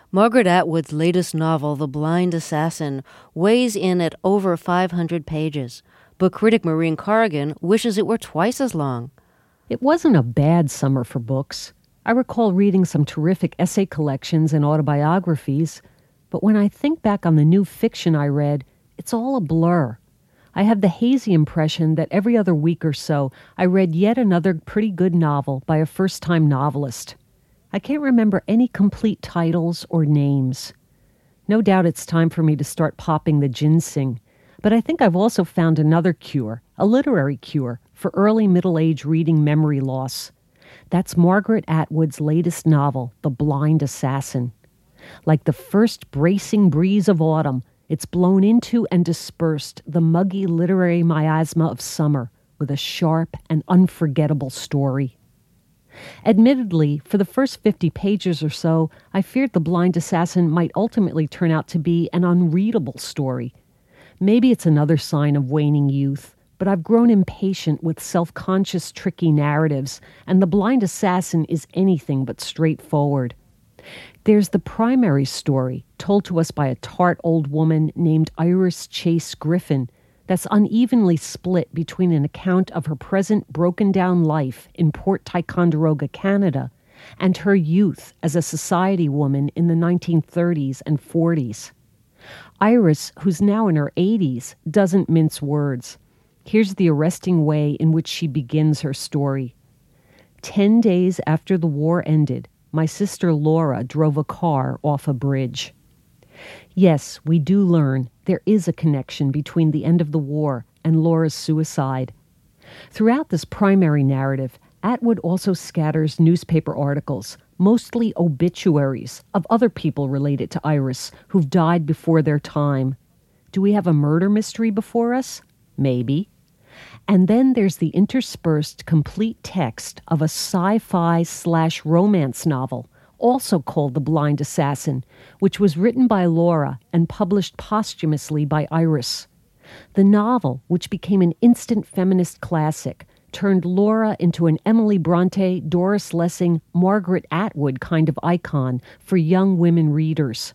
Margaret Atwood's latest novel, The Blind Assassin, weighs in at over 500 pages. Book critic Maureen Corrigan wishes it were twice as long. It wasn't a bad summer for books. I recall reading some terrific essay collections and autobiographies, but when I think back on the new fiction I read, it's all a blur. I have the hazy impression that every other week or so I read yet another pretty good novel by a first-time novelist. I can't remember any complete titles or names. No doubt it's time for me to start popping the ginseng, but I think I've also found another cure, a literary cure, for early middle-age reading memory loss. That's Margaret Atwood's latest novel, The Blind Assassin. Like the first bracing breeze of autumn, it's blown into and dispersed the muggy literary miasma of summer with a sharp and unforgettable story. Admittedly, for the first 50 pages or so, I feared The Blind Assassin might ultimately turn out to be an unreadable story. Maybe it's another sign of waning youth, but I've grown impatient with self-conscious, tricky narratives, and The Blind Assassin is anything but straightforward. There's the primary story, told to us by a tart old woman named Iris Chase Griffin, that's unevenly split between an account of her present broken-down life in Port Ticonderoga, Canada, and her youth as a society woman in the 1930s and 40s. Iris, who's now in her 80s, doesn't mince words. Here's the arresting way in which she begins her story. 10 days after the war ended, my sister Laura drove a car off a bridge. Yes, we do learn there is a connection between the end of the war and Laura's suicide. Throughout this primary narrative, Atwood also scatters newspaper articles, mostly obituaries, of other people related to Iris who've died before their time. Do we have a murder mystery before us? Maybe. And then there's the interspersed complete text of a sci-fi/romance novel, also called The Blind Assassin, which was written by Laura and published posthumously by Iris. The novel, which became an instant feminist classic, turned Laura into an Emily Bronte, Doris Lessing, Margaret Atwood kind of icon for young women readers.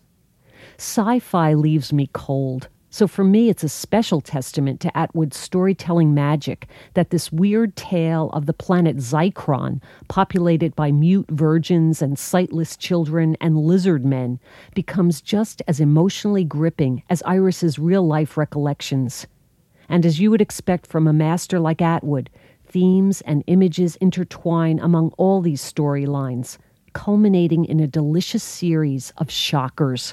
Sci-fi leaves me cold. So for me, it's a special testament to Atwood's storytelling magic that this weird tale of the planet Zychron, populated by mute virgins and sightless children and lizard men, becomes just as emotionally gripping as Iris's real-life recollections. And as you would expect from a master like Atwood, themes and images intertwine among all these storylines, culminating in a delicious series of shockers.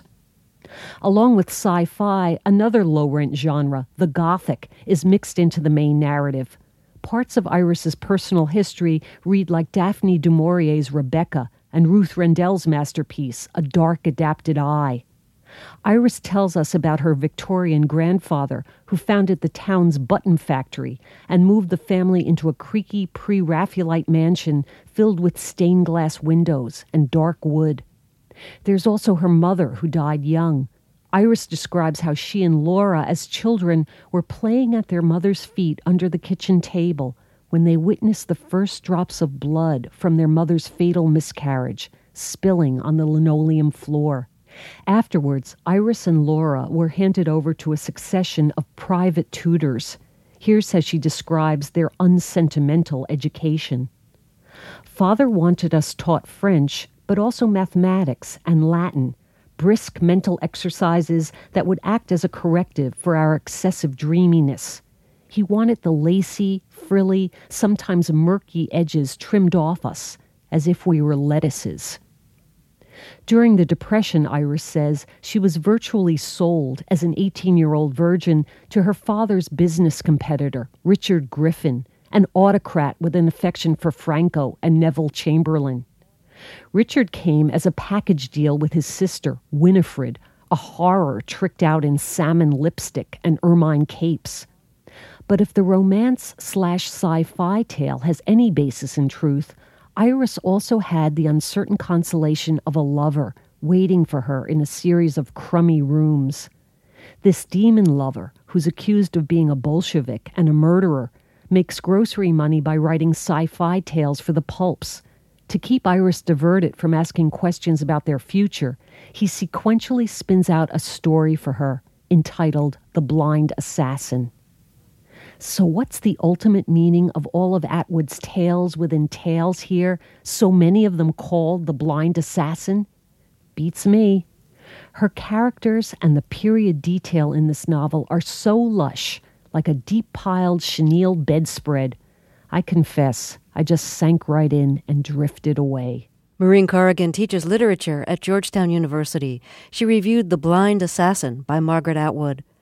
Along with sci-fi, another low-rent genre, the Gothic, is mixed into the main narrative. Parts of Iris's personal history read like Daphne du Maurier's Rebecca and Ruth Rendell's masterpiece, A Dark Adapted Eye. Iris tells us about her Victorian grandfather who founded the town's button factory and moved the family into a creaky pre-Raphaelite mansion filled with stained glass windows and dark wood. There's also her mother, who died young. Iris describes how she and Laura, as children, were playing at their mother's feet under the kitchen table when they witnessed the first drops of blood from their mother's fatal miscarriage, spilling on the linoleum floor. Afterwards, Iris and Laura were handed over to a succession of private tutors. Here's how she describes their unsentimental education. Father wanted us taught French, but also mathematics and Latin, brisk mental exercises that would act as a corrective for our excessive dreaminess. He wanted the lacy, frilly, sometimes murky edges trimmed off us, as if we were lettuces. During the Depression, Iris says, she was virtually sold as an 18-year-old virgin to her father's business competitor, Richard Griffin, an autocrat with an affection for Franco and Neville Chamberlain. Richard came as a package deal with his sister, Winifred, a horror tricked out in salmon lipstick and ermine capes. But if the romance/sci-fi tale has any basis in truth, Iris also had the uncertain consolation of a lover waiting for her in a series of crummy rooms. This demon lover, who's accused of being a Bolshevik and a murderer, makes grocery money by writing sci-fi tales for the pulps, To keep Iris diverted from asking questions about their future, he sequentially spins out a story for her entitled The Blind Assassin. So what's the ultimate meaning of all of Atwood's tales within tales here, so many of them called The Blind Assassin? Beats me. Her characters and the period detail in this novel are so lush, like a deep-piled chenille bedspread. I confess, I just sank right in and drifted away. Maureen Corrigan teaches literature at Georgetown University. She reviewed The Blind Assassin by Margaret Atwood.